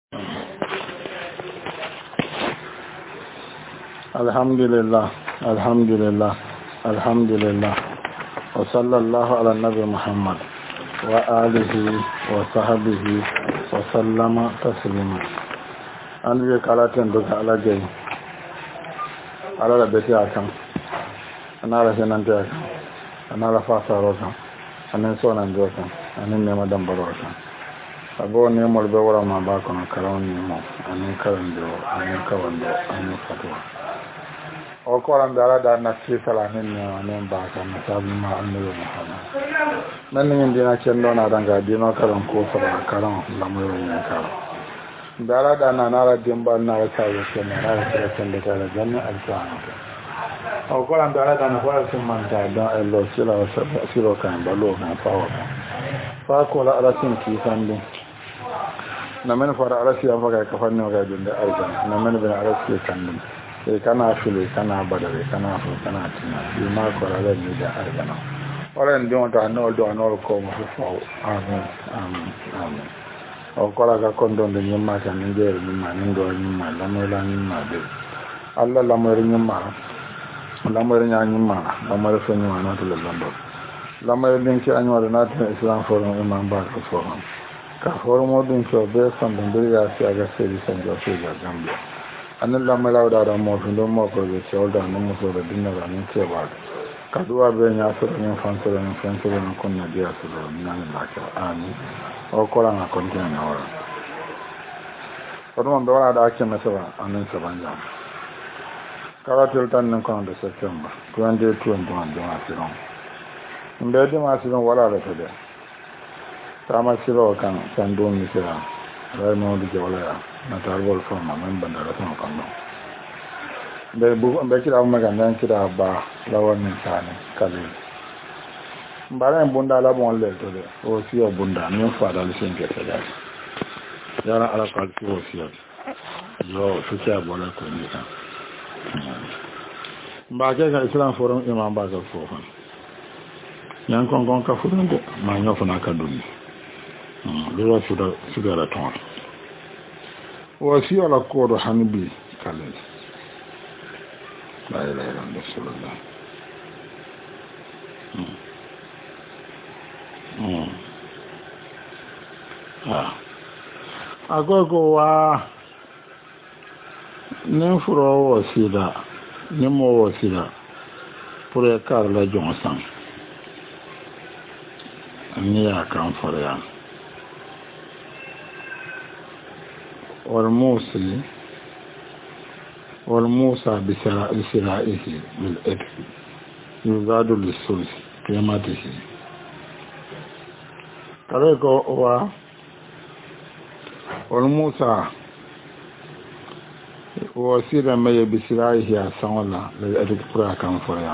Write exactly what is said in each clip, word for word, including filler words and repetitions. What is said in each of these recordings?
Alhamdulillah, alhamdulillah, alhamdulillah. Wa sallallahu ala nabi Muhammad wa alihi wa sahbihi wa sallama taslima. An bi kalatin duka alajai. Ala da beti akan. Ana la senante akan. Ana la fasa rokan. Anan sonan dokan. Anan ne madan barokan. Abo ne mo be wara ma ba kono karawon ni mo. Anan karan do, anan kawan do, anan fatwa. O koran dara da na ci sala nin ne ne ba ka na sabu ma annabi Muhammad nan ne dina cen do na danga dino karan ko fara karan lamu ne karan dara da na na dimba na ta yi ce na ra ta cen da kala janna alquran o koran dara da na fara sun man ta da Allah sila wa sila kan balo kan fawo fa ko la ala sun ki sande na men fara ala siya fa ka fanni ga dinde aljan na men bin ala siya kan sai kana fili kana badare kana fu kana tina bi ma ko la ni da argana ora ndion ta no do no ko mo fu amen amen amen o ko la ga kondo de nyima ta ni de ni ma ni do ni ma la mo la ni ma de alla la mo ri nyima la mo ri nya nyima la mo ri fe nyima na to le londo la mo ri din ci anwa na ta islam forum imam ba ko forum ka forum mo din so be san de ya ci aga se di san jo se ga gambia anan lamar lauda da mafi don mako da cewar da nan musu da dinna da nan ce ba kaduwa bayan ya su da yin fansu da yin fansu da yin kunna biya su da nan lafiya amin o kola na kwanke na wara wadda wanda wala da ake masa ba a nan saban jam karatul tan nan kwanan da september twenty twenty-one da masu ran inda yadda masu ran wala da fada ta masu rawa kan sando misira rai ma wadda ke wala ya na tarbol fama men bandara sama kando be bu be kira ma ganda kira ba lawan ni tane kale mbara bunda la bon le to de o si o bunda mi fa dal sin ke ta dal yara ala kal si o si yo su ta bola ko ni ta mba ke ga islam forum imam ba ga fo han yan kon kon ka fu de ma nyofa na ka dum lo wa su da su da ton wasi ala kodo hanbi kalen la ilaha illallah rasulullah mm mm ah agogo wa ne furo wasila ne mo wasila pour kar la jonsan ni ya kan fara والموصي والموسى بسرائه بالإبن يزاد للثلث قيمته كذلك هو والموسى وسيرا ما بسرائه أسانولا للإبن قرأ كان فريا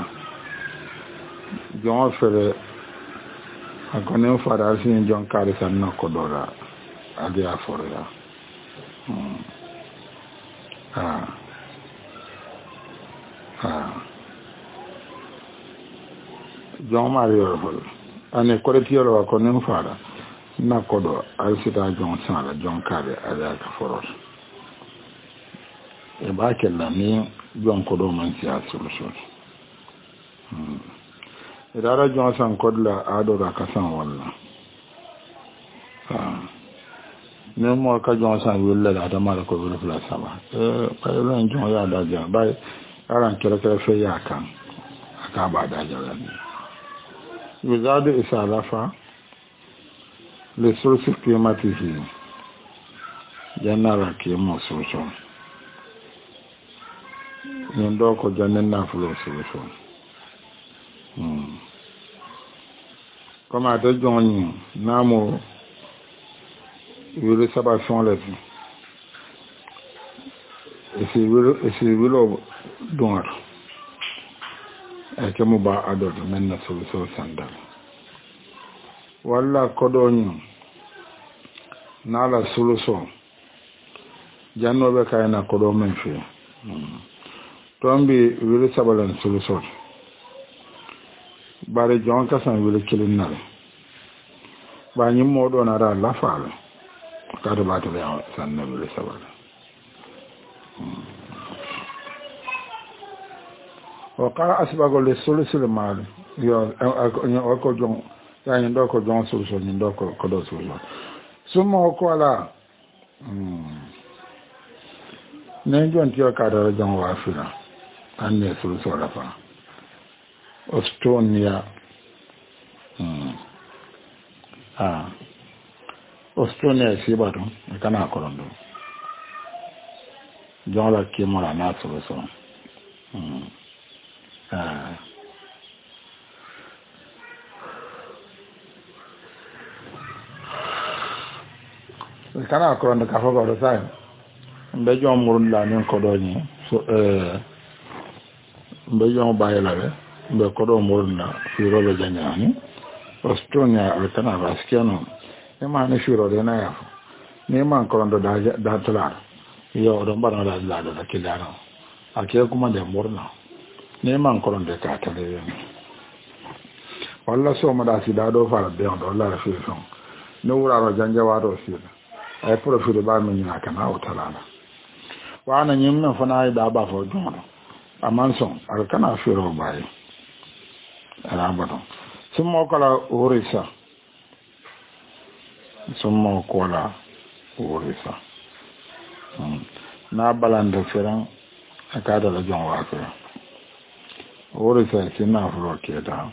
جون فر أكونين فراسين جون كارثة نكودورا أديا فريا Hmm. Ah. Ah. John Mario hol. Ane koletiyo wa konen fara. Na kodo alsita John Sala John Kare ala ka foros. E ba kella ni John kodo man siya solution. Hmm. Idara John San kodla ado da kasan walla. Ah. ne mo ka jon san willa da da mara ko wala fla sama eh pa ran jon ya da ja bai aran kira kira fe ya kan aka ba da ja ran yuzadu isalafa le source climatique janara ke mo soso ndo ko janen na flo soso hmm kama da jon namo wele saba fon le fi esi wele esi wele donar e ke mo ba adot men na so so sanda walla kodonyo na la solution janno be kay na kodo men fi tombi wele saba lan solution bare jonka san wele kilin na ba nyim mo do na ra la faala kada ba ta da sannan da sabara wa qara asbago le solusul mal yo ko jon ya ni ndo ko jon solusul ni ndo ko ko do solusul summa ko ala ne jon tiyo ka da jon wa fina an ne solusul la fa Estonia ah Estonia si ba don kana korondo jon la ki mo la na solusul mm ah kana korondo ka fa ba do sai mbe jon murun la ni ko do ni so eh mbe jon ba yela be mbe ko do murun la fi robe janyani Estonia al kana baskiano e ma ne shuro de na ya ne man korondo da da tala yo do mbara da la da kilano ake kuma da murna ne man korondo ka tale yo walla so ma da si da do fara de on do la fi son no wura ro janjawa do si ay profile ba min na kana o talana wa na nyim na fana da ba fo don amanson al kana fi ro bai ala badon summa kala urisa summa kala urisa na balanda firan akada la jon wa ko urisa sina furo keda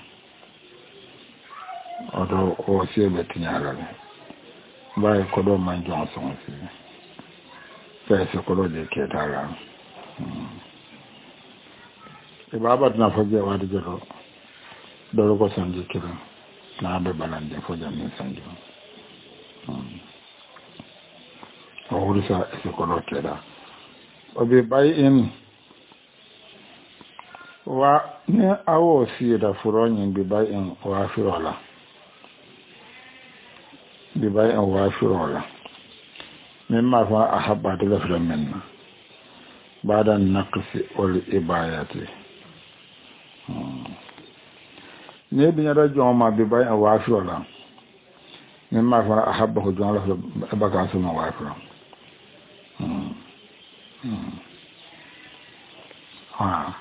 odo o siebe tinyala bai ko do man jon son si pese ko do de keda la e baba na foje wa de jero do ko sanje kira na be balande fo jamin sanje o urisa e ko do keda o be bai in wa ne awo si da furonyin bi bai in wa firola bi bai in wa firola mimma fa ahabba da lafran minna bada naqsi wal ibayati ne bi nyada joma bi bai in wa firola mimma fa ahabba ko joma la baka su ma wa firola ah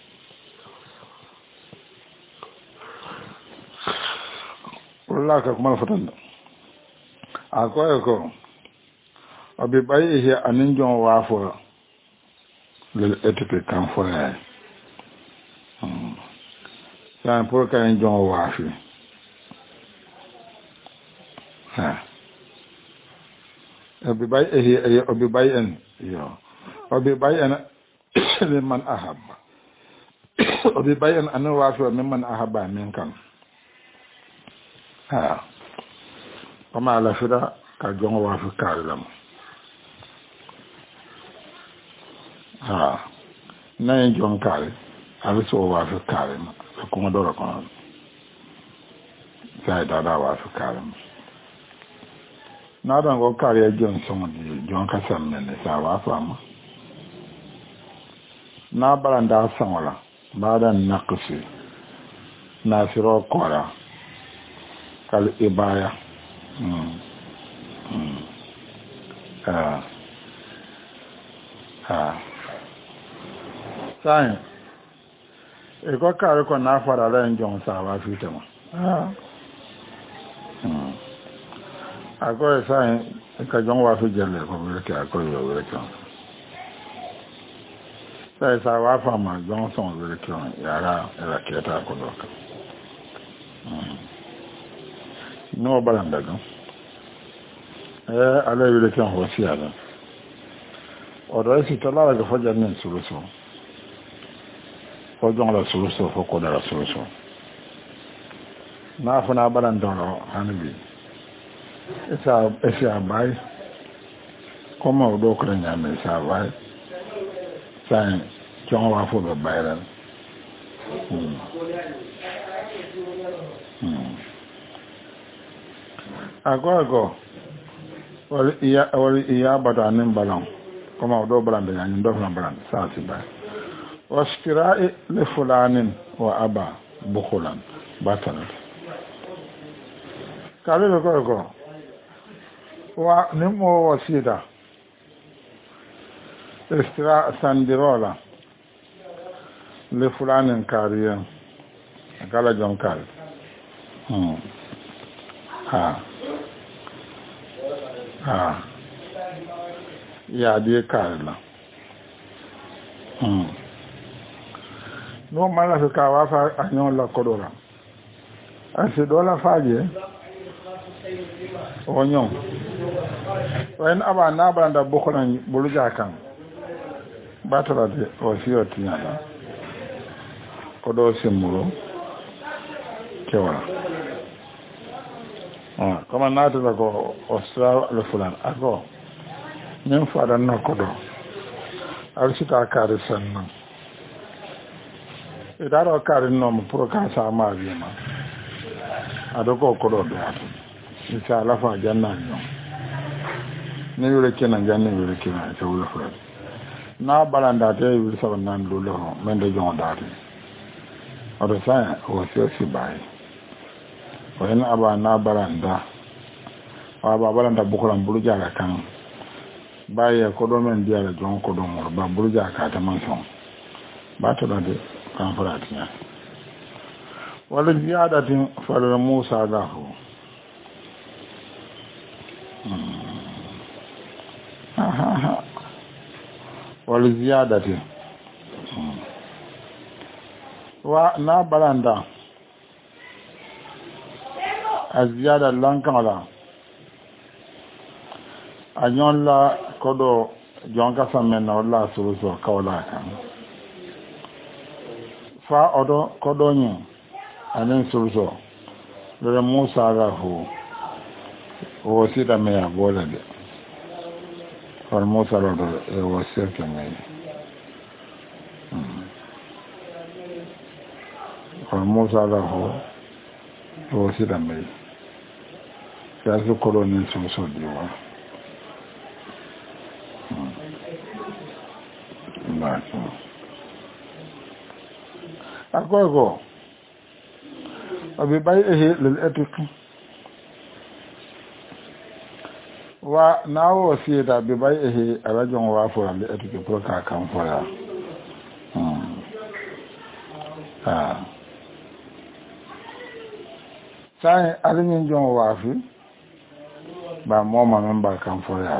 wala ka kuma fatan akwai ko abi bai ihe anin jon wa fo le etike kan fo ya hmm san pour ka en jon wa fi ha abi bai ihe abi bai en yo abi bai en liman ahabba abi bai en anu wa fi liman ahabba min kan ha kama ala fira ka jongo wa fi kalam ha na en jon kale abi so wa fi kalam ko mo do ko sai da da wa fi kalam na dan go kare jon so mo di jon ka sam ne sa wa fa ma na baranda sanwala badan naqsi na firo kora kal ibaya mm mm ah ah sai e ko kare ko na fara ran jon sa wa fi tama ah mm ago sai ka jon wa fi jelle ko be ka ko yo be ka sai sa wa fa ma jon son be ka yara era keta ko do ka mm no balanda gan eh ala yule kan hosia la odo si tola ga foja nin suluso fojo la suluso foko da suluso na fana balanda no hanbi esa esa bai como odo kra nya me sa bai sai jon wa fo be bai la mm mm agogo wal iya wal iya badanin balan kuma do balan da yanin do balan sa ci ba washtira'i li fulanin wa aba bukhulan batan kale ko ko wa nimo wasida istira sandirola le fulanin kariyan kala jon kal hmm ha ha ya die kala hmm no mala se ka wa fa anyon la kodora ase dola faje onyon wen aba na banda bokonan buluja kan batara de wasiyo tinyala kodo simuro kewa ah kama nata ko osra le fulan ako nim fada na kodo alsita kare sanna idaro kare no mo pro ka sa ma bima adoko kodo do insha Allah fa janna no ne yure kenan janna yure kenan ta wala fulan na balanda te yure sa nan lolo men de jon dati odo sa o se si bai o en aba na balanda wa ba balanda bukuran buruja ga kan baye ko do men dia la jon ko do mo ba buruja ka ta man son ba to de kan faratiya wala ziyadatin fara Musa lahu aha wala ziyadatin wa na balanda aziyada lankala anyon la kodo jonka samen na wala suruso kawla kan fa odo kodo nyi anen suruso le Musa rahu o sida me ya bola de for Musa rahu e o sirke me for Musa rahu o sida me ya su kodo ni suruso diwa agogo abi bai'ihi lil etiq wa nawo sida bi bai'ihi arajon wa fo lil etiq pro ka kan fo ya hmm ah sai alimin jon wa fi ba mo ma memba kan fo ya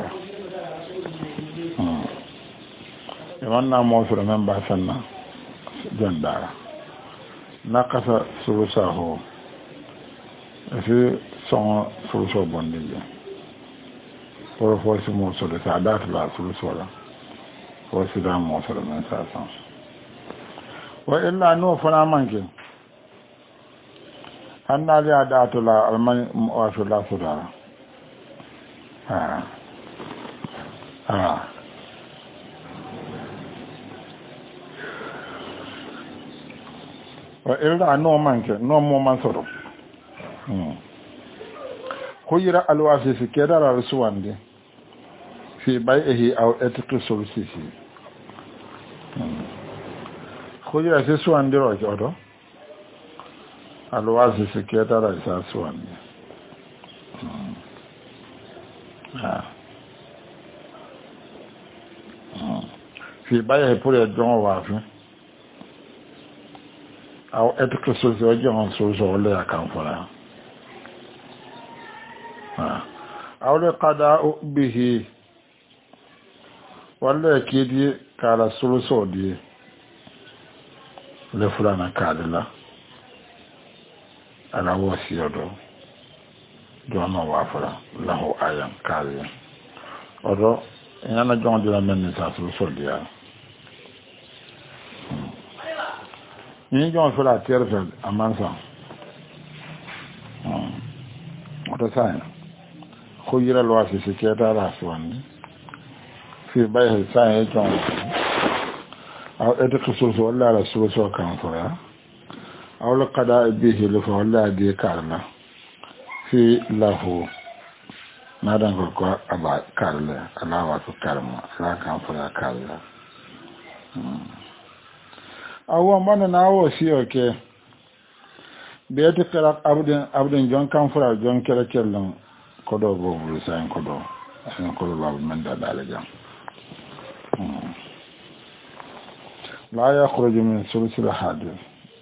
hmm e wanna mo so memba sanna jandara nakasa surusa ho ese son surusa bondije por force mo so de sa date la surusa la force da mo so de mensa san wa illa no fana manke hanna ya date la alman wa so la so da ah ah wa ilda no manke no mo man soro hmm khuyira alwasi fi kedara rasuwande fi bai'ihi aw etiqi solusi hmm khuyira se suwande ro jodo alwasi fi kedara sa suwande hmm ah fi bai'ihi pour le don wa fi aw etiqi solusi o jon solusi le akan fara aw le qada'u bihi wala kidi kala suluso di le fulana kadila ala wasiyodo do no wafara lahu ayan kali odo yana jon dira men sa suluso dia ni jon fula terfel amansa odo sai khuyira lwasi siketa raswani fi bayhi sai jon aw edikusul wala rasul so kan fara aw la qada bihi lu wala di karna fi lahu nadan ko ko aba karla alawa ko karma la kan fara karla aw man na wo si oke be te kala abden abden jon kan fara jon kala kellan kodo bo bulu sayin kodo ayin kodo babu men da dale jam la yakhruju min sulsul hadith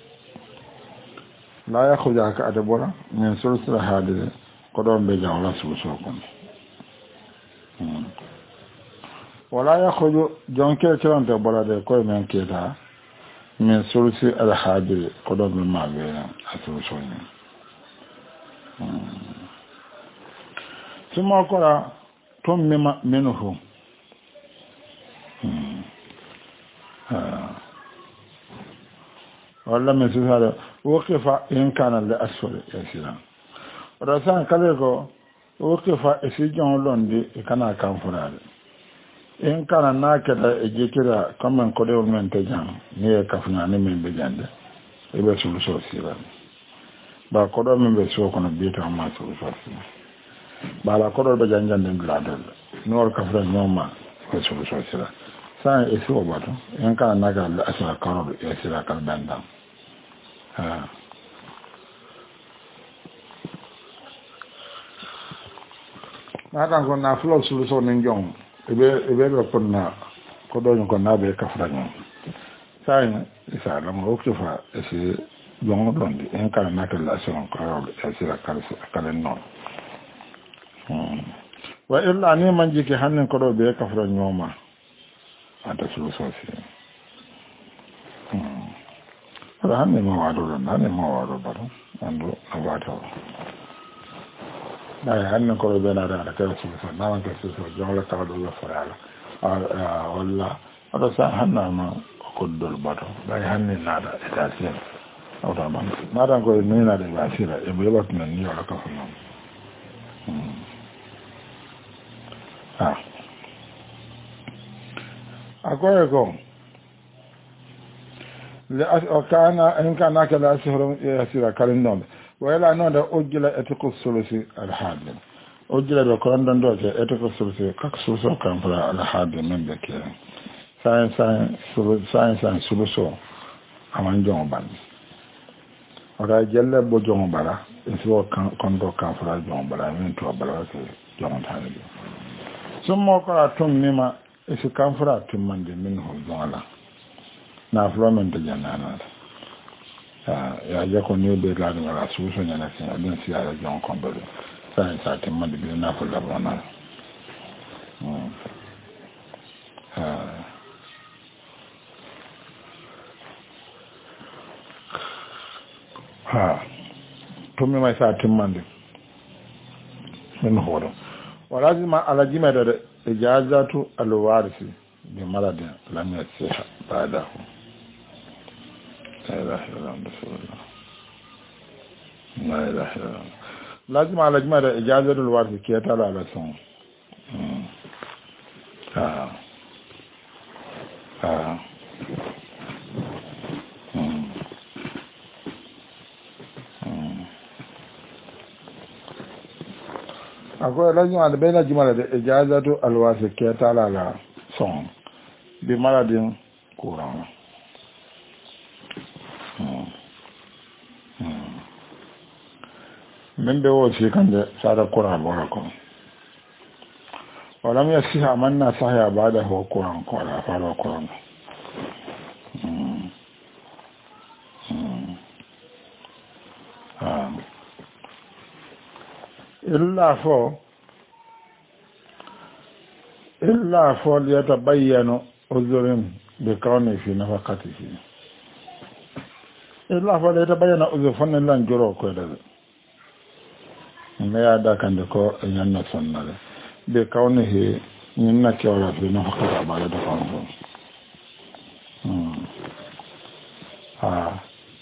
la yakhruju ka adabora min sulsul hadith kodo be jam la sulsul kon wala yakhruju jonke tirante bora de ko men keda min sulsul al hadith kodo be ma be sulsul ni ثم قرأ تمم منه ولا من سهل وقف إن كان لأسفل يسيرا ورسان كذلك وقف إسيجون لندي كان كان فراد إن كان ناكدا إجيكرا كمن كدو من تجان نيه كفنا نمين بجاند إبه سلسو سيرا با كدو من بسوء كنا بيتا ما سلسو سيرا bala kodo be janjan den gladel nor ka fra nyoma ko so so sira sa e so bato en ka naga la asira karo e sira kal banda ha nada ko na flo so so nen jong e be e be ko na kodo ko na be ka fra nyom sa e sa la mo ko fa e si jong don di en ka naga la asira karo e sira kal kal non wa illa ni man jiki hannun kodo be kafra nyoma ata su so si ala hanne ma wado ran hanne ma wado baro ando abato dai hannun kodo be na da ka su so na man ka su so jongla ka do fara ala walla ada sa hanna ma ko dol bato dai hanne na da da sen awda man na da ko ni na da basira e be bat nan ni ala ka fa non ah akoye ko le kana in kana kala sihru yasira kalin non wala non da ojila etiqus sulusi al hadin ojila do ko ndon do je etiqus sulusi kak suluso kan fara al hadin men be ke sai sai sulu sai sai suluso aman jon ban ora jelle bo jon bala so kan kon do kan fara jon bala men to bala ke jon tan bi summa qara tum mima isi kanfura timman de min ho zonala na flomen de janana ya ya ko ni be la ngara su so nyana sin adin si ala jon kombele sa sa timman de na fo la bona ha to mi mai sa timman de min ho do ولازم على جمع إجازة الوارث بمرض لم يصح بعده لا إله إلا الله رسول الله لا إله إلا الله لازم على جمع إجازة الوارث كي يتعالى على سون آه آه akwai lajin albai na jimala da ijazatu alwasi ke talala son bi maradin kuran min da wace kan da tsara kuran bora kun wadam ya siya manna sahaya ba da hau kuran kwara fara kuran illa fo illa fo yatabayyanu uzrin bi kawni fi nafaqatihi illa fo yatabayyana uzr fanna lan joro ko da me ya da kan ko nyanna sonnale bi kawnihi nyinna kewla fi nafaqati ba da kan ko hmm ah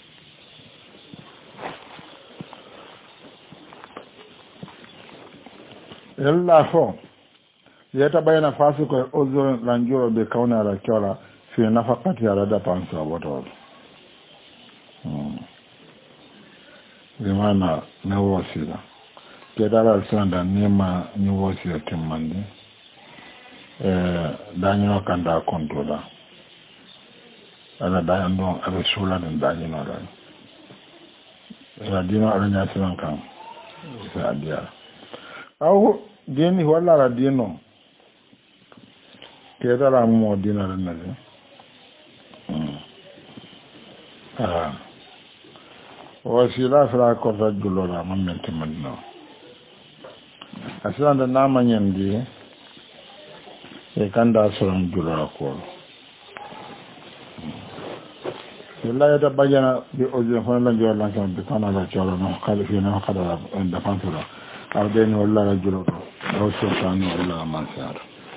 yalla fo yata bayana fasiko ozo lanjuro be kauna la kyola fi nafaqati ala da pansa wato mm dimana na wasila kedala sanda nema ni wasila timmandi eh danyo kanda kontola ala dayando ala sula den danyo la ala dino ala nyasiran kan sa dia aw dini wala la dino ke dara mo dina la na ah wasila fra ko rajulo la man mente manno aslan da na manyandi e kanda soron julo ko wallahi da bayana bi oje fon la jolo la kan bi kana la jolo no khalifi no khada da fantura aw den wala la julo to aw sultan wala mansar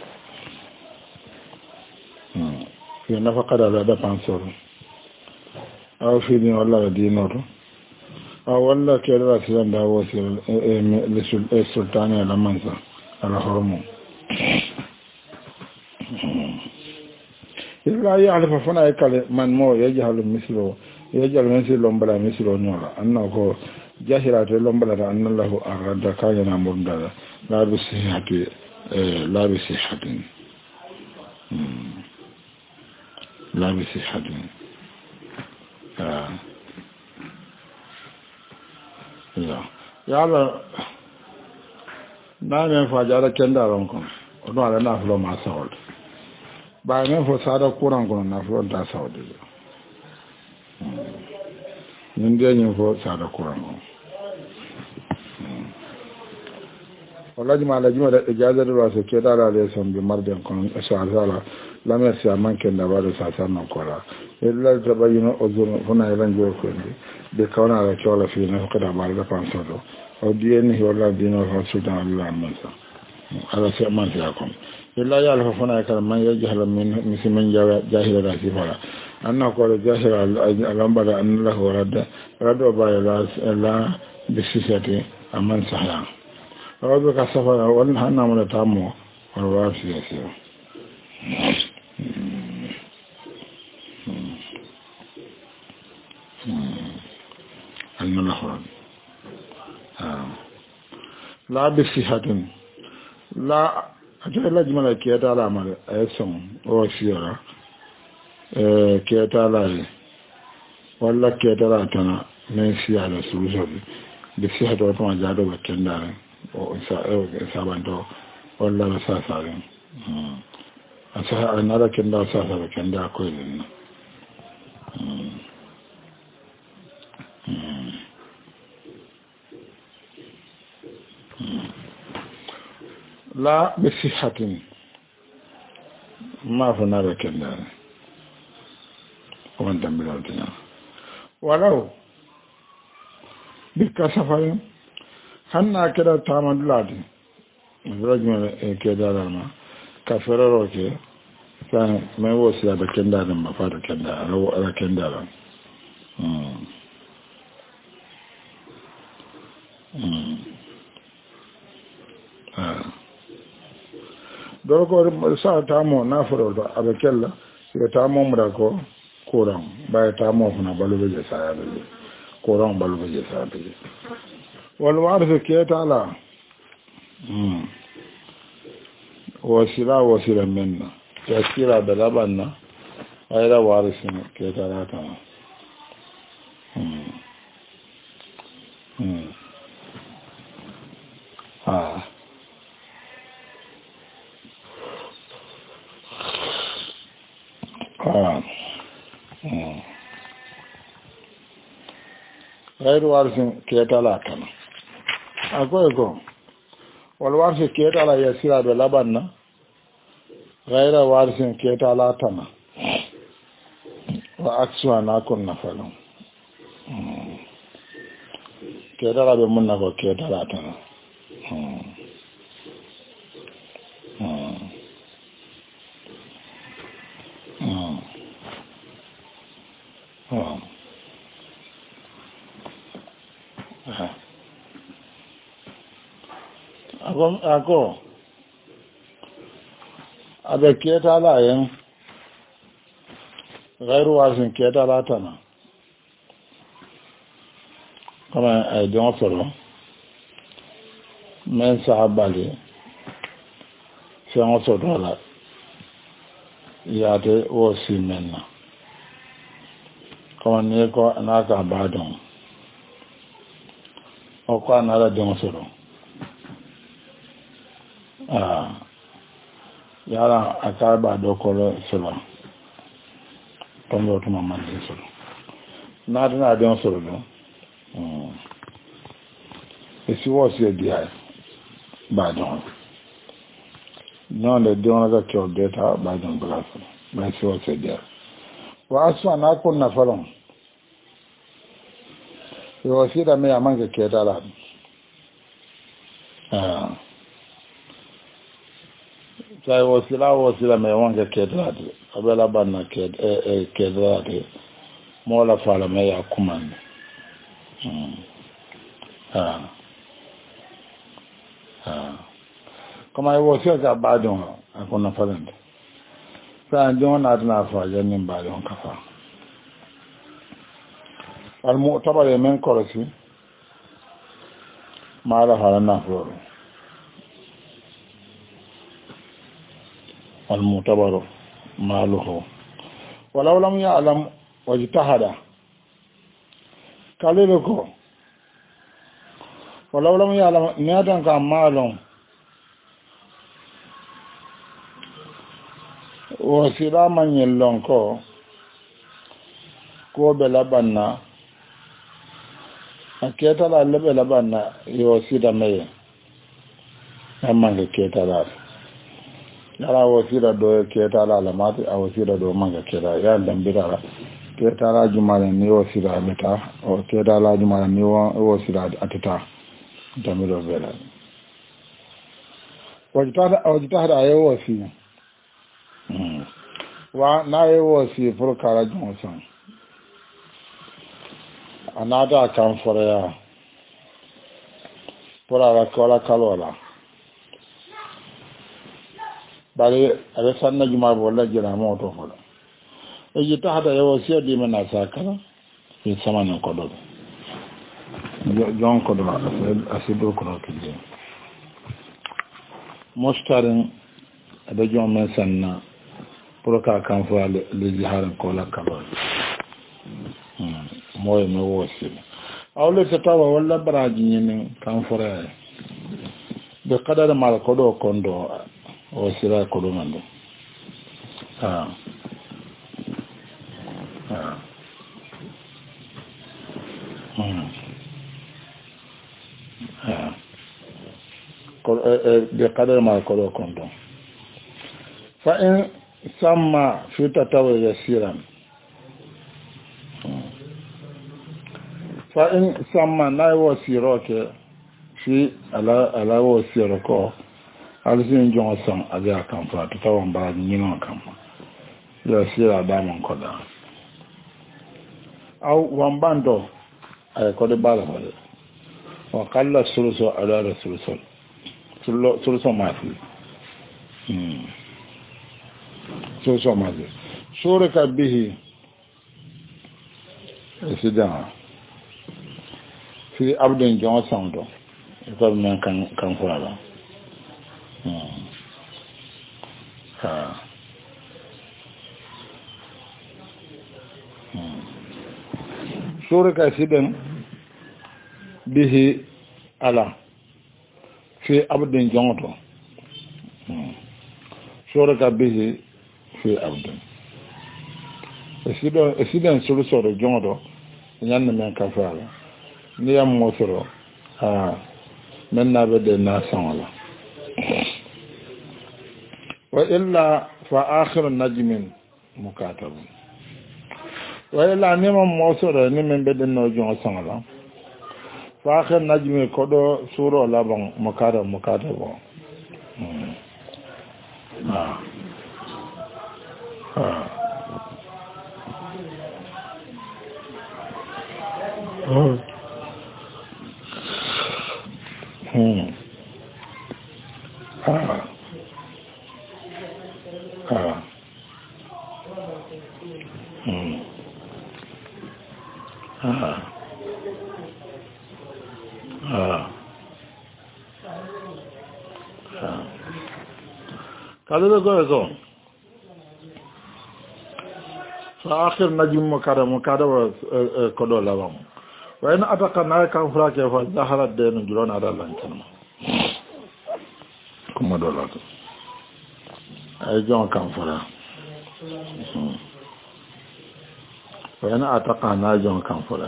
hmm fi na fakada la da fansoro aw fi ni wala la dino to aw wala ke la silan da wasi le sultan la mansar ala hormo illa ya'lamu fana yakale man mo yajhalu mislo yajhalu mislo lombala mislo nyola anna ko jahiratu lombala da anna lahu arada kayana murdala la bisihati la bisihatin la bisihatin ah ya yala na ne fa jara kenda ron ko ono ala na flo ma sawol ba men fo sada kuran kono na fo da saudi min de nyi fo sada kuran ko wallahi ma laji ma da ijaza da wasu ke da da son bi marden kono so azala la me sia manke da ba da sa sa non kola illa tabayyana uzun huna yalan jo ko ndi de kawana la chola fi na ko da ba da pansodo o dieni wala dino fa sudan Allah mansa ala sai man ya kom illa ya alfa fana kala man yajhal min misman jahila da shi fara anna ko da jahila alamba da Allah warada rado ba la la bisisati aman sahya rabu ka safara wannan hanna mu da tamo warwa shi shi Allah la bisihatin la ajay la jumala ke ta la mal ayson o fiora eh ke ta la walla ke ta la tana men fiya la sulujo bi fi hado to ma jado ba kenda o sa o sa bando walla la sa sa mm asa anara kenda sa sa kenda ko yin mm la bisihatin ma fa nara kenda on tambira tana walau bika safarin hanna kida tamadladi rajma ke dalama ka feraro ke san mai wosi da kenda da ma fa da kenda rawo da kenda ran mm mm ah doko sa tamo na furo da abakella ya tamo mu da ko koran ba ya tamo funa balube je sa ya be koran balube je sa be wal warith ke tala mm wasila wasila menna ya sira da labanna ayra warith ke tala ta mm mm ah ah mm ayra warith ke tala kana akwai ko walwarsi keta la yasira be labanna gaira warsin keta la tana wa akswa na kun nafalun keta la be munna ko keta la tana ako ako abe keta la yen gairu wasin keta la tana kama ay don solo men sahabali se on so dola ya de o si menna kama ne ko anaka badon o ko anara don solo ah yara akaba do ko solo tondo to mamma ni solo na na don solo no mm esi wo si dia ba don non le don da ko data ba don glass ba si wo si dia wa asu na ko na falon yo si da me amanga ke dala ah sai wasila wasila me wanga kedrade abela banna ked e e kedrade mola fala me ya kuman hmm ah ah kama yo wasila ka badon akona falande sa jona na fa janin badon kafa al mu'tabar men korasi mala halana foro المعتبر ماله ولو لم يعلم واجتهد كاليلكو ولو لم يعلم نيادن كان مالهم وسيرا من يلونكو كو بلبنا aketa la lebe labana yo sida meye amanga keta la yara wasira do keta la lamati a wasira do manga keta ya dambira keta la jumala ni wasira meta o keta la jumala ni wasira atita damiro bela wajtada wajtada ayo wasi wa na ayo wasi pour kala jonson anada kan foraya pour ala kola kalola bari abe sanna juma bolla jira mo to fola e jita hada yawo sia di mena sakala e samana ko do jon ko do asido ko ko je mostarin abe jon men sanna pour ka kan fo le jihar ko la kalo hmm moy no wosi awle tawa walla baraji nyen kan fora be qadar mal ko do kondo o sira ko do mando ah ah hmm ah ko be qadar mal ko do kondo fa in samma fi tatawa yasiran fa in samma na wasiroke fi ala ala wasiroko alsin jonson abia kan fa to tawan ba nyino kan ya sira da man koda au wambando ay ko de bala bala wa qalla sulusu ala rasulusul sullo sulusu ma fi hmm sulusu ma fi suraka bihi sida fi abdin jonson do ko men kan kan fara ha suraka sidan bihi ala fi abdin jonto suraka bihi fi abdin sidan sidan suru jonto nyanna men ka fara ni am mo soro ha men na be de na sanwala wa illa fa akhir najmin mukatab wa illa ni mo mosoro ni men be de no jon sanwala fa akhir najmi ko do suro labon mukatab mukatab ah ah oh hmm ah ah hmm ah ah ah kalau go go fa akhir najm mukadam mukadam kodo lawam wa in ataka na kan frake fa zahara de no jurona da lantan kuma dole ai jon kan fara wani a taƙa na jon kan fara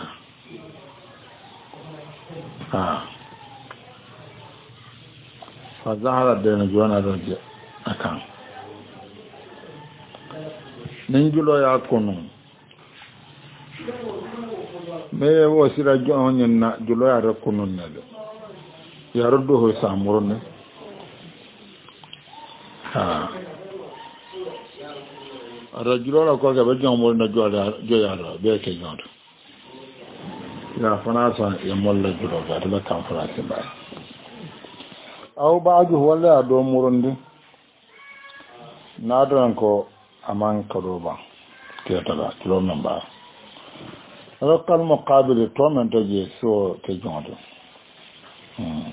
ha fa zahara da na jona da akan nin julo ya kunu me wo sira jonyen na julo ya kunu ne ya roddo ho samuro ne ha rajulo la ko ga be jomo na joda joya do be ke jodo ya fana sa ya molla julo ga da kan fara se ba aw baaju wala do murundi na don ko aman kado ba ke tala kilo men ba rakal muqabil to men to je so ke jodo hmm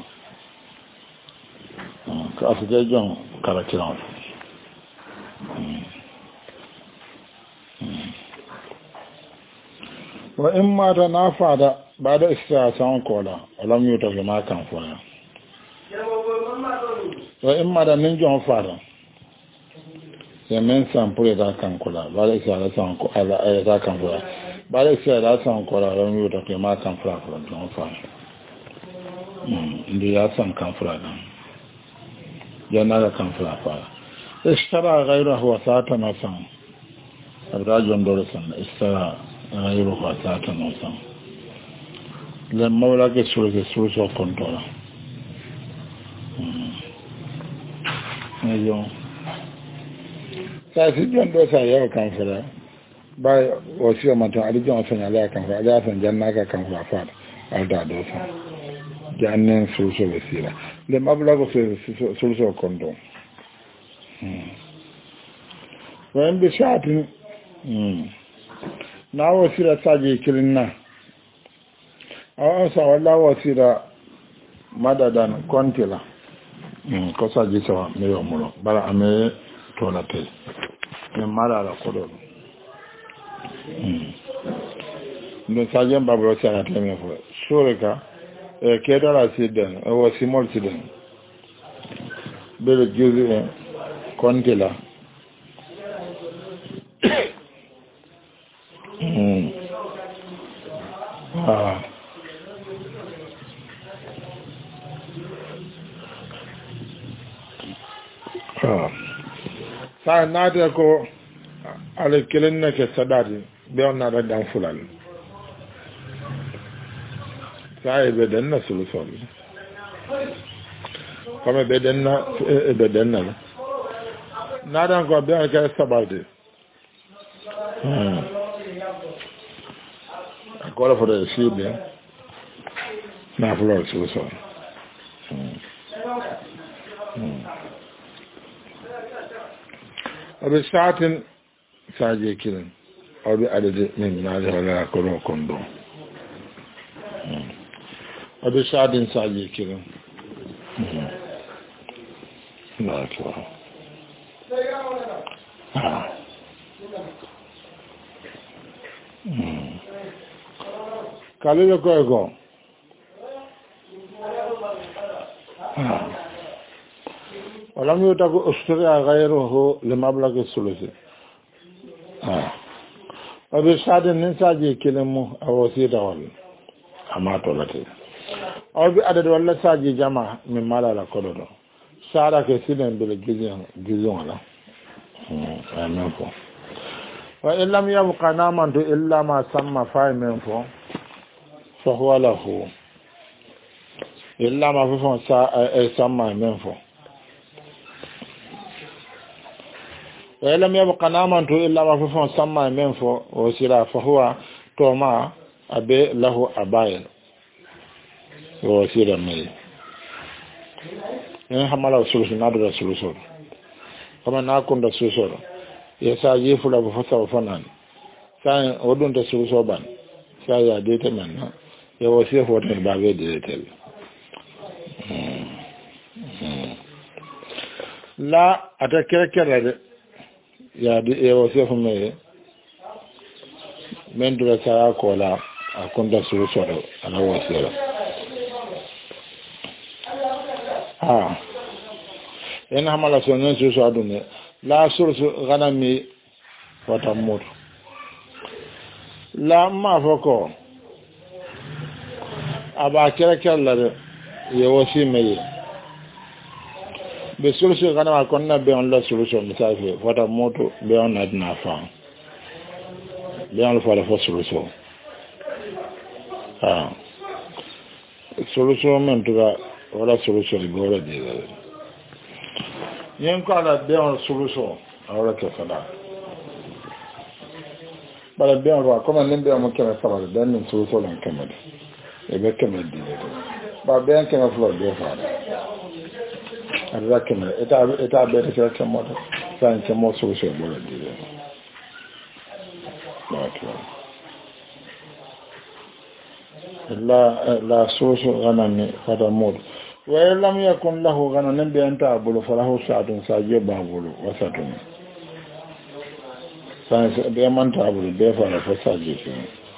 ka asu je jon kala kilo wa in ma ta na fada ba da istiasan kola alam yuta ma kan fona wa in ma da nin jon fada ya men sampure da kan kula ba da istiasan ko ala ay da kan kula ba da istiasan kola alam yuta ma kan fara fara jon fada mm ndi ya san kan fara da yana da kan fara fara ishtara ghayrahu wa satana san rajon dole san istara غيره فاتاتا نوسان لما ولا كسر كسر سو كنتولا ايوه sai jon do sai ya kan fara ba wasiya mata alijan san ala kan fara da san janna ka kan fara fara alda do sa jannan su so wasira le mabla ko su so kondo hmm wan bi shatin hmm na wasira saje kirin nan a wasa wala wasira madadan kontila mm ko saje sawa me yomulo bara ame to na te me mara la kodo mm ndo saje babro sara te me fo sureka e kedo la siden e wasi mol siden bele juzi kontila Hmm. Ah. Ah. Sa na da ko alƙilin na ke sadari bai wannan da dan fulani. Sai be dan na suluson. Kuma be dan na be dan na. Na dan ko bai ka sabade. Hmm. Agora for the sheep there. Na flor so so. Hmm. Hmm. Abi starting saje kiran. Abi adade min na da wala ko kondo. Hmm. Abi starting saje kiran. Hmm. Na ko. Ah. Hmm. Kalile ko ego ah wala mi ta ko ustura ghayruhu limablagh as-sulusi ah abi shade nin saje kilemu awosita wal amato lati abi adad wala saje jama min malala kododo sara ke sinen bele gizion gizion wala hmm amen ko wa illam yabqa naman to illa ma samma fa'imen fo فهو له إلا ما فهم سمى منفو وإلم يبقى نامن تو إلا ما فهم سمى منفو وسيرا فهو توما أبي له أباين وسيرا مي إن حمل السلسل نادر السلسل كما ناكون السلسل يسا يفل بفتا وفنان ساين ودون السلسل بان سايا ديتا من ya wasu ya fotar ba bai da zai la a ta kirkira da ya wasu ya fi mai men dura ta ya kola a kunda su soro a na wasu ya ha en hamala so nyen so so adune la sursu ganami wata mut la ma foko aba kera kera la ye wasi meye be sursu ganama konna be on la sursu misafe wata mutu be on adna fa be on fa la sursu ha sursu men tuga wala sursu li bora de yen ko ala be on sursu awra ke fada bala be on wa comme nimbe mo kema fara dan ni sursu lan kamade e be kema de ba be en kema flo de fara ala kema eta eta be te kema mo san kema sursu bora de la la sursu ganani fada mod wa lam yakun lahu ghanan bi anta bulu falahu sa'atun sajiba bulu wasatun sai be man ta bulu be fa la fasaji fi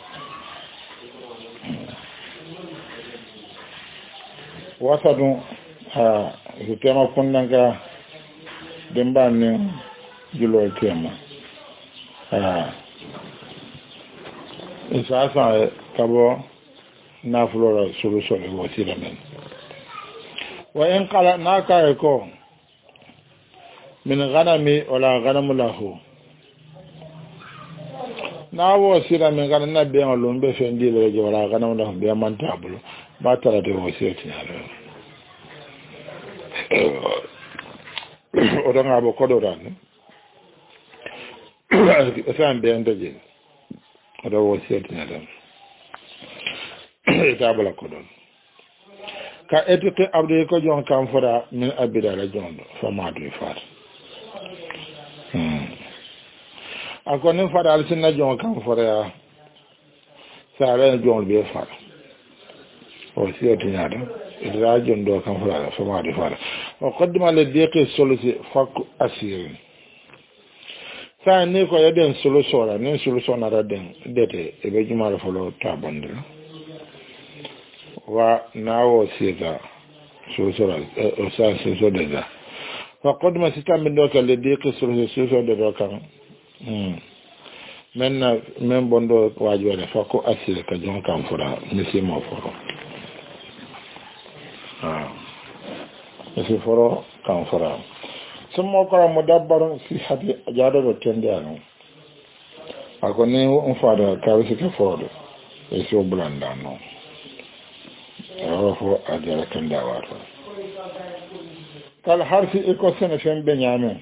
wasatun ha hikema kundanga dembane julo tema ha isa sa kabo na flora solution e wasila men wa in qala naka ko min ghanami wala ghanamu lahu na wasila min ghanana be on lombe fendi le je wala ghanamu lahu be man tabulu ba tara de wasiyati ala o danga bo kodo dan san be ndaje o do wasiyati ala tabala kodo ka etete abde ko jon kam fora min abida la jon fa madu fat hmm akoni fara al sinna jon kam fora sare jon be fat o sioti nyada ida jon do kam fora fa madu fat o qaddima le diqi solusi fak asir sa ne ko yaden solution la ne solution na raden dete e be juma la folo tabande wa nawo sita sosora o sa so deja fa qadma sita min do kale de ko so so de do kan hmm men men bondo wajore fa ko asile ka jon kan fura misi mo foro ah misi foro kan fura summo ko mudabbarun fi hadi ajado do tende anu akoni on fada ka wisi ka foro e so blanda no awafo ajara kan dawato kal harfi iko sene fen be nyame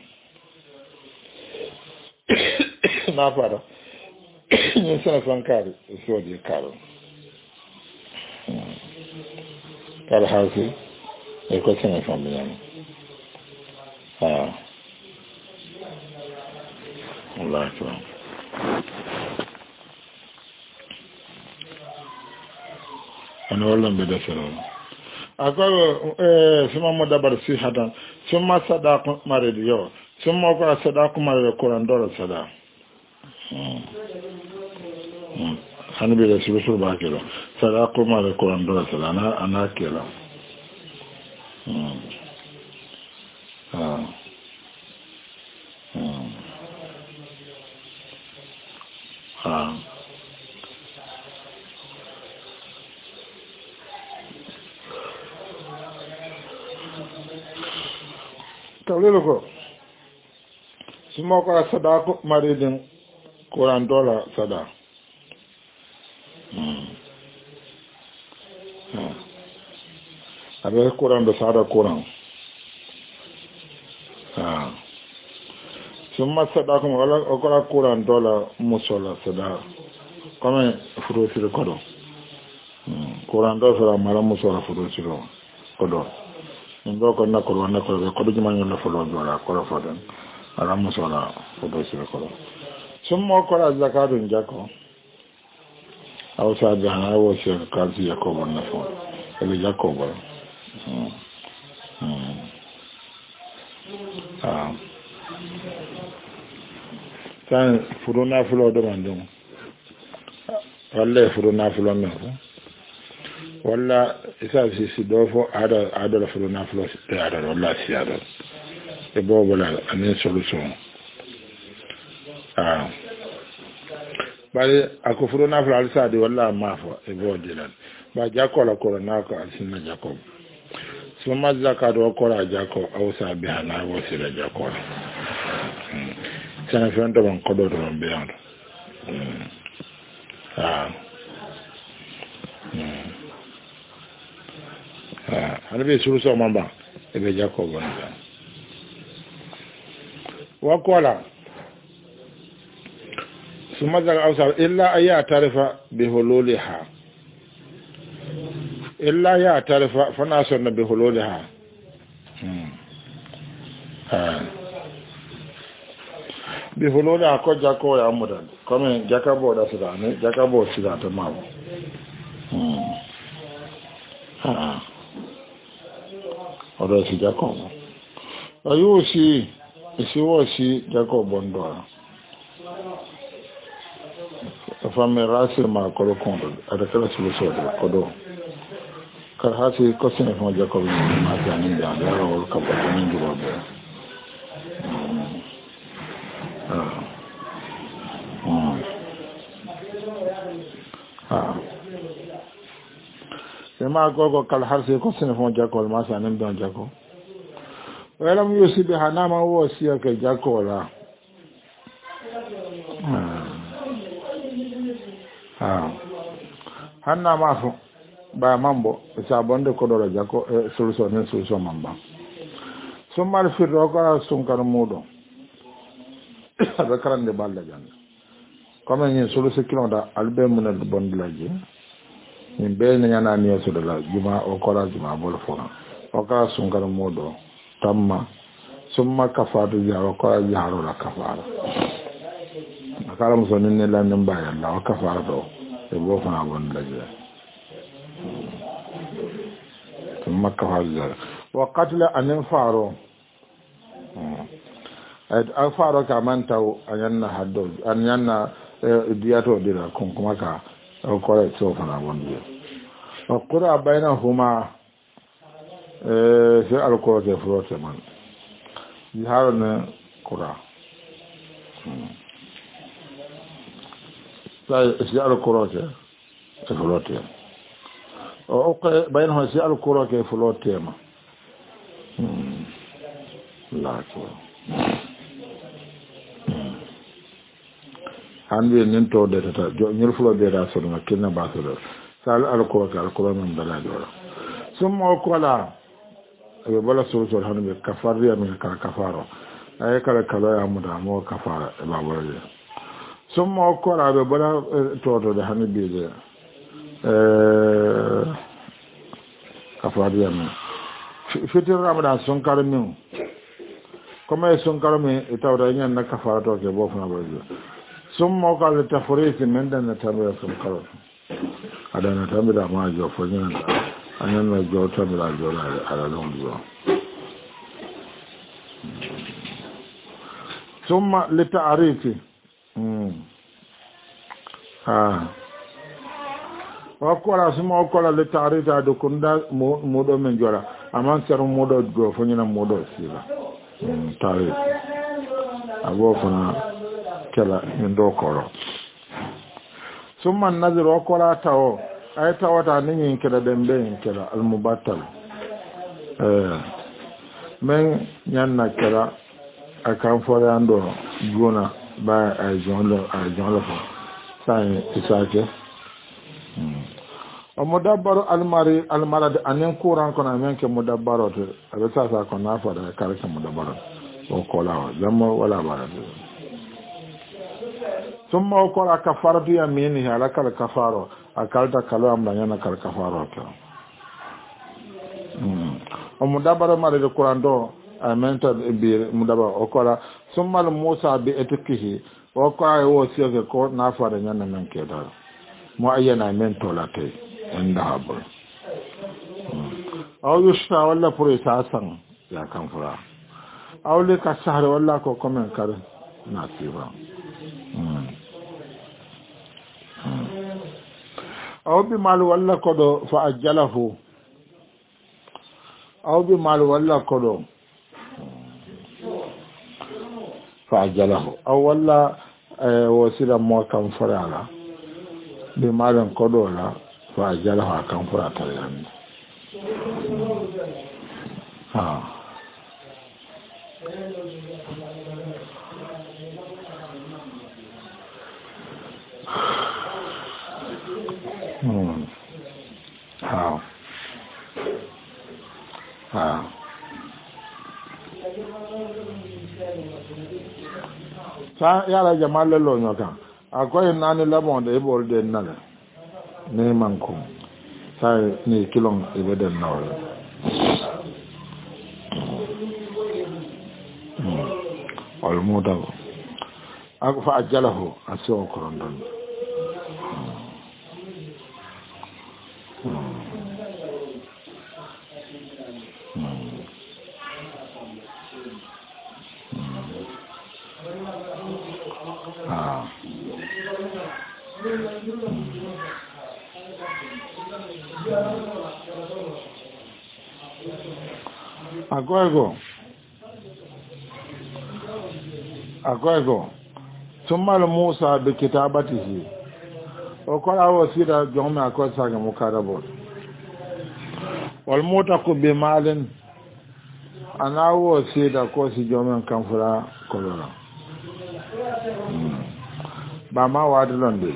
na fara ni sene fen kare so di karo kal harfi iko sene fen be nyame ah Allah akbar ana wallan be dasara akwai eh suma mo dabar si hadan suma sadaqu marid yo suma ko sadaqu marid Quran dora sada hmm hanbi da sibu sur ba kelo sadaqu marid Quran dora sada ana ana kelo hmm ah hmm ah tawlelo ko simo ko sadaqu maridin Quran dola sada hmm hmm abe Quran do sada Quran ah summa sadaqu wala ko Quran dola musola sada comme furo sire kodo hmm Quran do sada mara musola furo sire kodo ndo ko nakol wa nakol ko dum man na folo dola ko la fodan ala musala fodo sire ko summo ko la zakatu njako aw sa jana wo se kalzi yakobo na fo ele yakobo hmm hmm ah tan furo na folo do man dum walle furo na folo me walla isa si si do fo ada ada la folo na folo ada walla si ada e bobola anen solution ah bari akufuru na fara alsa de wallahi mafa e bodilan ba jakola ko na ko asinna jakob so mazza ka do ko ra jako awsa bi hana wo sira jakola sana fento ban ko do don be ando ah ah ana be suru so mamba e be jakob bon wa kola ثم ذكر أوصى إلا أن يعترف بحلولها إلا يعترف فناصرنا بحلولها بحلولها كو جاكو يا مدن كما جاكابو دا سداني جاكابو سدا تمام ها أودا سي جاكو أيوسي إسيوسي جاكو بوندورا fammi rasil ma kolo kondo ada kala sulu sode kodo kar hasi ko sene fo jakob ni ma tani da da ro ka ba ni duro be ah ah sema gogo kal hasi ko sene fo jakob ma sa nem don jakob wala mu yusibi hanama wo siya ke jakob la ah hanna ma fo ba mambo sa bonde ko do jako e solution ne solution mamba so mar fi roga sun kar mudo da karande balle jan comme ni solution kilo da albe mun de bonde laje ni be na nyana ni so de la juma o kora juma bol fo o kara sun kar mudo tamma summa kafatu ya o kora ya ro la kafara akala muso ne la namba ya la kafara do e bo fana bon laje ثم كفر وقتل أن فارو أد فارو كمان تاو أنينا هدو أنينا دياتو ديلا كم كم كا أو كله سوفنا بندي وقرأ بينهما في الكورة فلوت من يهارنا قرأ في الكورة فلوت o ko bayno si al kuro ke fulo tema la ko hande nin to de tata jo nyir fulo de da so na kinna ba so sal al kuro ke al kuro min bala do summa ko la e bala so so hanu be kafariya min ka kafaro ay kala kala ya mu da mo kafara e ba wala summa ko la be bala to to de hanu be de kafariya min fitir ramadan sun karmin kuma sun karmin ita da yan na kafara to ke bo fana baje sun mo ka ta furisi men da na tabe sun karo adana tabe da ma jo fo yin da anan na jo tabe da jo la ala don jo summa li ta'rifi mm ah wakola suma wakola le tarita do kunda modo men jora aman sero modo go fonyina modo sila tare abo fona kala ndo koro summa nazir wakola tawo ay tawata ninyi kala dembe kala al mubattal eh men nyanna kala akan fora ando gona ba ay jonlo ay jonlo sai isake o modabbaru almari almarad anen kuran kono men ke modabbaro to abe sasa ko na fa da kare ke modabbaro o kola jammo wala barade summa o kola kafaratu yamini ala kal kafaro akalta kalo am danya kal kafaro to mm o modabbaro mare de kuran do amenta bi modabba o kola summa musa bi etikihi o ko ay wo siya ko na fa da nyana men ke da mo ayana men to la tay inda haɓar auyushta walla fure sasan ya kan fura aule ka sahara walla ko komen kar na tiba aw bi mal walla kodo fa ajjalahu aw bi mal walla kodo فعجله أو ولا وسيلة مو كان فرعلا بمال قدولا فعجله كان فرعلا يعني ها Hmm. How? How? Sa yara jama'a lalo nyoka. Akwai nani labon da ibo de nala. Ne manko. Sai ni kilon ibe de nawa. Al muda. Akfa ajalahu aso korondon. Agogo Agogo Tummal Musa bi kitabatihi o kola wasida jomme akosa ga mukarabo wal mutaku bi malin ana wasida ko si jomme kanfura kolora ba ma wadi londe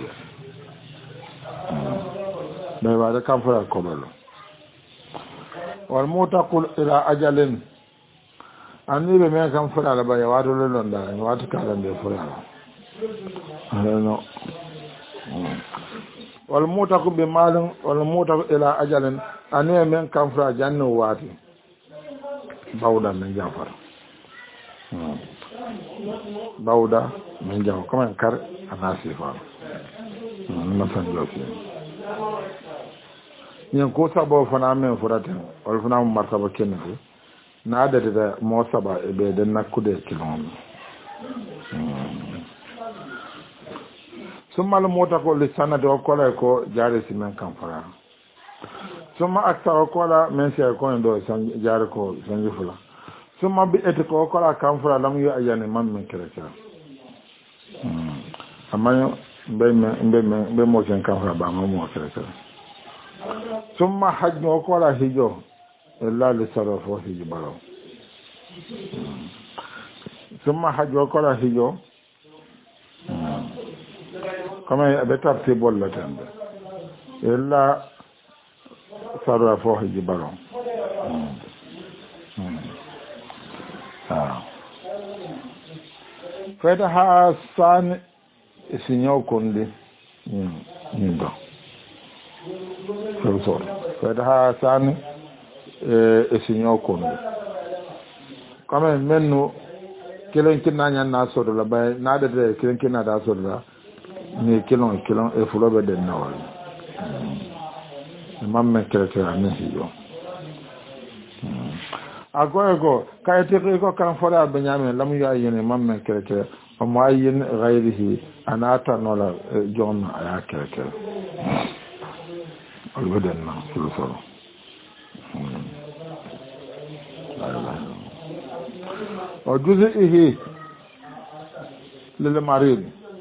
be wadi kanfura kolora wal mutaqul ila ajalin anni be men kam fura la ba ya wado lon da wado kala be fura no wal mutaqu bi malin wal mutaqu ila ajalin anni men kam fura jannu wati bawda men jafar bawda men jaw comme kar anasifa na tan jofi nyen ko sabo fana men furaten wal fana mo martaba kende na da da mo saba e be den nakude kilon summa al mota ko li sanade o kola ko jare simen kan fara summa akta o kola men se ko ndo san jare ko sanji fula summa bi et ko kola kan fara lam yu ayane man men kereka amma be me be me be mo ken kan fara ba mo mo kereka summa hajj o kola hijo illa li sarafo hijo baro summa hajj o kola hijo kama be tarti bolla tambe illa sarafo hijo baro ah feta hasan isinyo konde ni ndo so feta hasan e signor kono comme menno kelen kinna nya na so do la bay na de de kelen kinna da so da ni kelon kelon e fulo be den nawal mamme kele kele ni hiyo ago ago kayte ko kan fora be nyame lam ya yene mamme kele kele o mayin ghayrihi anata nola jon aya kele kele al beden na fulo so وجزئه للمريض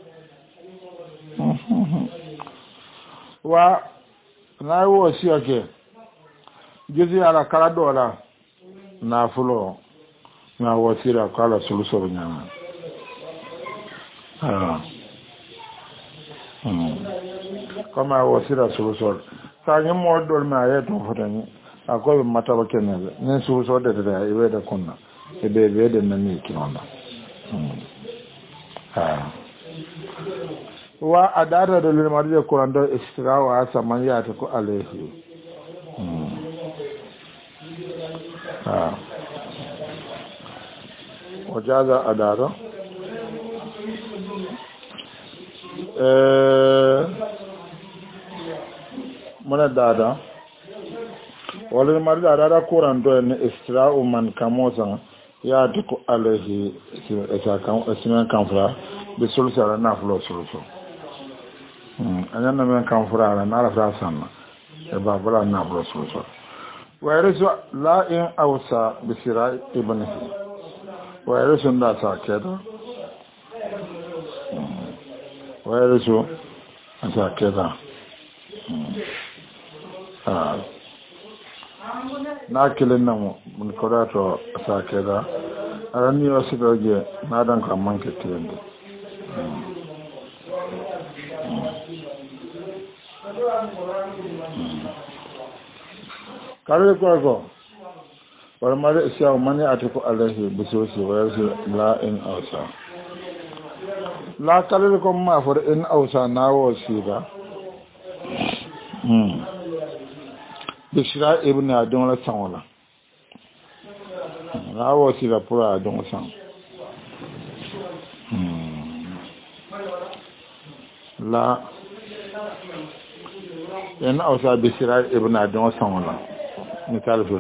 و نايو سيوكي جزء على كلا دولا نافلو na wasira kala sulusoro nyama ah mm kama wasira sulusoro sanyi modol ma yeto fotani akobe mataba kenele ne sulusoro de de iwe de kunna ebe be de nani kinona ah wa adara da lil marje kurando istirawa asaman ya ta ko alaihi ah wajaza adara eh mana dada wala marje adara kurando ne istirawa man kamosa ya ta ko alaihi esa kan esimen kanfra bi sulsara na flo sulso anana men kan furara na rafa sanna e ba bala na bro so wa yarisu la in awsa bi sirai ibnihi wa yarisu da sa kedo ويرسو أسا كذا ناكل النمو من كراتو أسا كذا أراني وسيدوجي نادان كمان كتير kare ko ko wala mare siya mani atiku alaihi bisosi wa yasi la in ausa la kare ko ma for in ausa nawo sida hmm bishra ibn adon la sanwala nawo sida pura adon san hmm la in ausa bishra ibn adon sanwala misal fi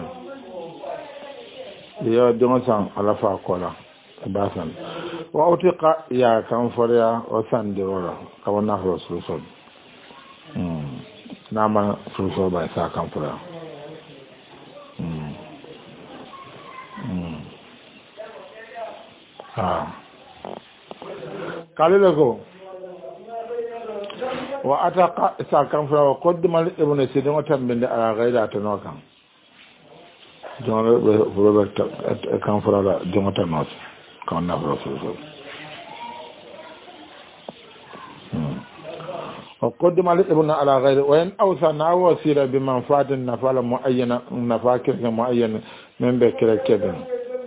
ya don san alafa kola basan wa utiqa ya kan fariya wa san de wala ka wana rasul so mm nama rasul ba sa kan fariya mm mm ha kale ko wa ataqa sa kan fariya wa qaddama ibn sidin wa tambinde ala ghaira tanokan jongre robert kan fara jongata not kan na rasul hmm wa qaddama ibn ala ghayr wa in awsa na wasira bi manfaatin nafala muayyana nafakir muayyan men be kere keben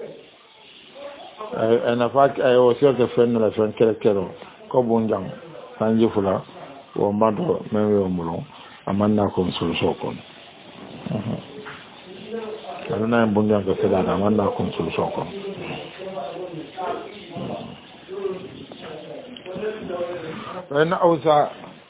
ay nafak ay wasira ke fen la fen kere kero ko bunjang sanji fula wo mando men we mulo amanna ko sul sokon ana en bunyan ko seda da manna ko sul sokon فإن أوسع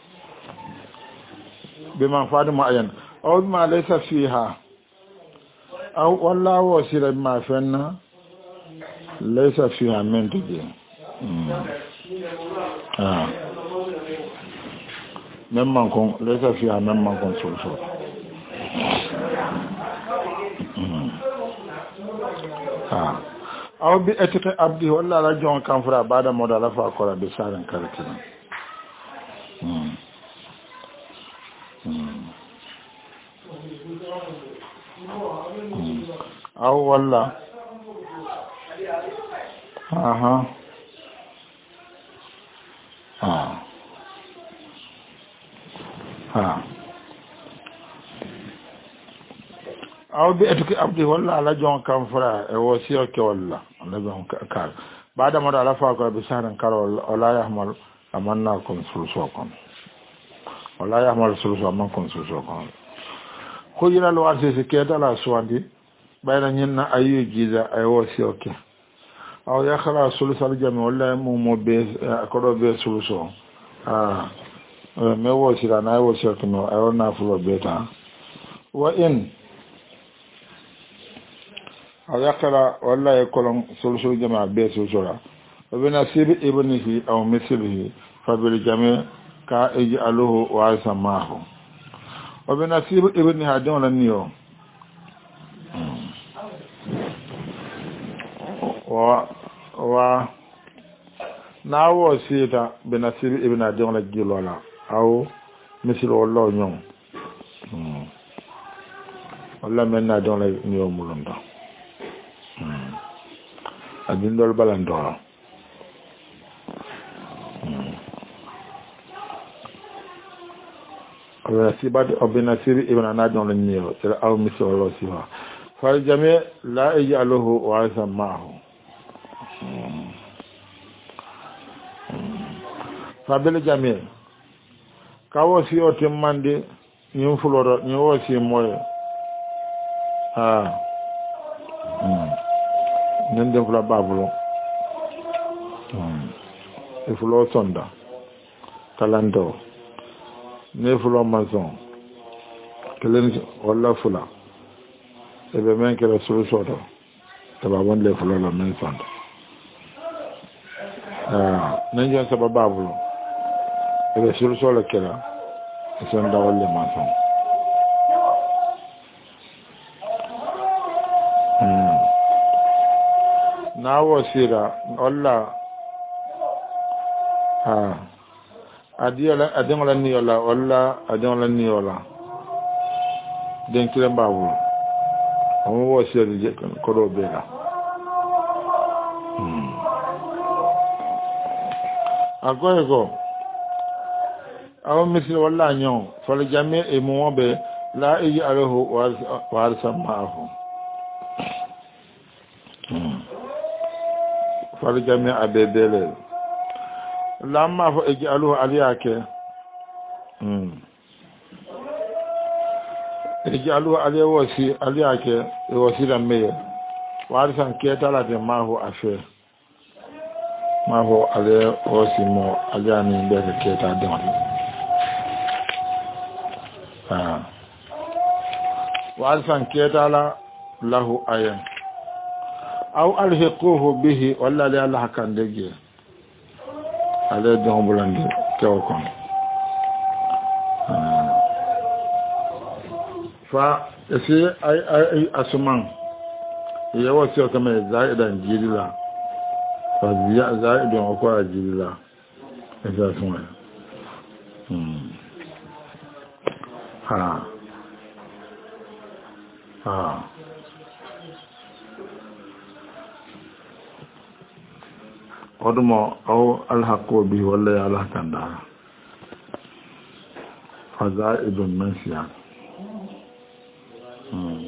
بمنفعة معين أو ما ليس فيها أو والله وسيلة ما فينا ليس فيها من تجي آه ممن كون ليس فيها ممن كون سلسل آه أو بأتق عبده والله رجعون كان فرا بعد مدى فأقول بسار كالتنا أو والله أها آه ها أو بأتك عبده والله على جون كان فرا وسيرك والله على جون كار بعد ما رفع قال بسهر كار ولا يحمل أمناكم سلسوكم ولا يحمل سلسو أمنكم سلسوكم كوجنا لو أرسل كيدا لا سواندي بين ينا أيو جيزا أي وسيرك أو يخرى سلسو الجميع ولا مو مو بيس أكرو بيس سلسو آه me wo sira na wo sira no ayo na fulo beta wa in ayakala walla yakolon solution jama be solution wa nasib ibnihi aw mislihi fa bil jami' ka ij'aluhu wa samahu wa nasib ibnihi adon la niyo wa wa na wo sira be nasib ibn adon la gilola aw misir wallo ñom hmm walla men na don la ñom mulunda hmm adin dol balando hmm ala sibati obina siri ibn anadon la ñew ci aw misir wallo siwa fa jami la yajaluhu wa samahu fa bil jami kawo si o timmande ñim fuloro ñi wo si moy ha hmm nende fula babulo hmm e fulo sonda talando ne fulo mason kelen wala fula e be men kala sulu soto tababon le fulo la men sonda ah nende sababa babulo le sur sur le kela son dawal le mason hmm na wasira Allah ha adiola adengola niola walla adengola niola den kire babu o wo sel je ko do bela hmm agoy go aw misli walla nyon fal jami e mo be la yi alahu wa arsamahu hmm fal jami abebele lamma fo eji alahu aliyake hmm eji alahu aliyawasi aliyake e wasila meye wa arsan ketala de mahu afe mahu ale osimo ajani mbeke keta de ah wa arsan ketala lahu ayan aw alhiquhu bihi walla la allah kan deje ale don bulande kew kon fa ese ay ay asuman yawa ce kama zaidan jirila fa zaidan akwa jirila esa suma hmm ha ha odumo aw alhaqu bi walla ya allah kanda fa zaidun mansiya hmm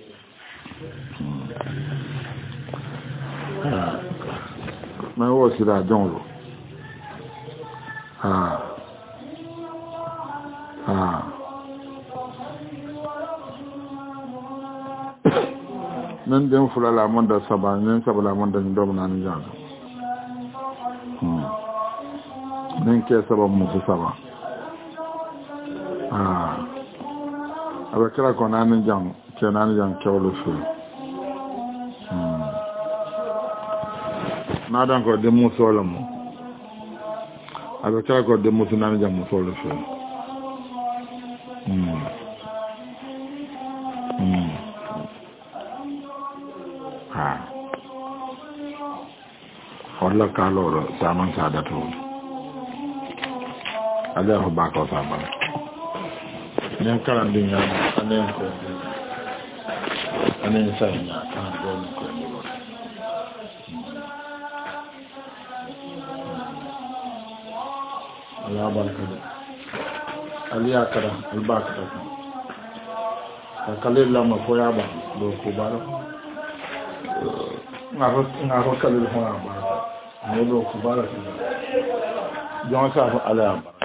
ah ma wo sira jonlo ah ah nan den fulala mon da saba nan sabala mon da ndom nan jang hmm nan ke saba mu saba ah abakira ko nan jang ke nan jang kewlo fu hmm nadan ko de musolo mo abakira ko de musu nan jang musolo fu hmm hmm ha wala kaloro saman sadato ada ho bako saban nyen kalan dinya ane ko ane saynya kan don ko ni Allah baraka aliya kara albaka ta kalil lama ko ya ba do ko baro ngaro ngaro kalil ho ba ne do ko baro jon sa fa ala ba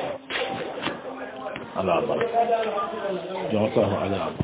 ala ba jon sa fa ala ba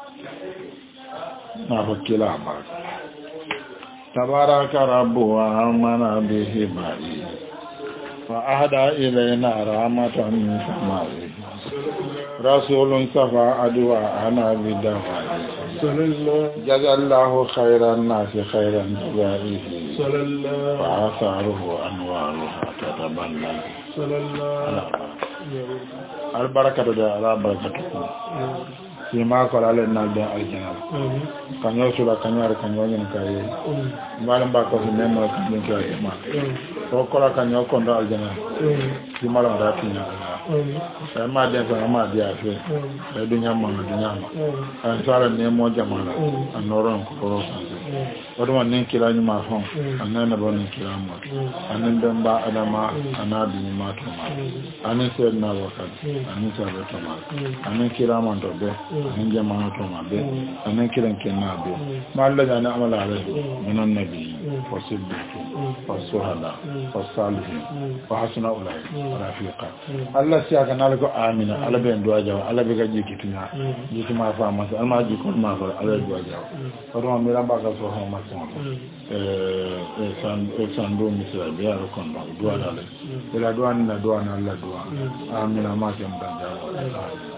na fa kila ba tabaraka rabbu wa amana bihi ba'i fa ahda ilayna rahmatan min samai rasulun safa adwa ana bidawi sallallahu jazallahu khairan nasi khairan jazaihi sallallahu fa asaruhu anwaruha tatabanna sallallahu al barakatu da ala barakatu sima ko ala nal da aljana kanyo sura kanyar kanyo nyen kay malam ba ko men no ko nyen kay ma ko ko la kanyo ko ndo aljana sima la da tinya ala ma de ko ma dia fe da dunya ma dunya ma an sara ne mo jamala an noron ko ro wadu man nen kila ni ma fon anan na bon kila mo anan dan ba adama anadi ma to ma anan se na wakat anan sa ba to ma anan kila man to be anan jama'a to ma be anan kiran kenna be ma Allah ya na amala alaihi minan nabi wa siddiq wa suhada wa salihin wa hasuna ulai rafiqa Allah sai aka nalako amina ala be ndo jawa ala be gaji kitunya jiki ma fa ma alma ji ko ma fa ala do jawa wadu mi ramba ka so ha ma eh san san do mi sira be ara kon ba do ala le ila do an na do an Allah do amina ma ke mban jawa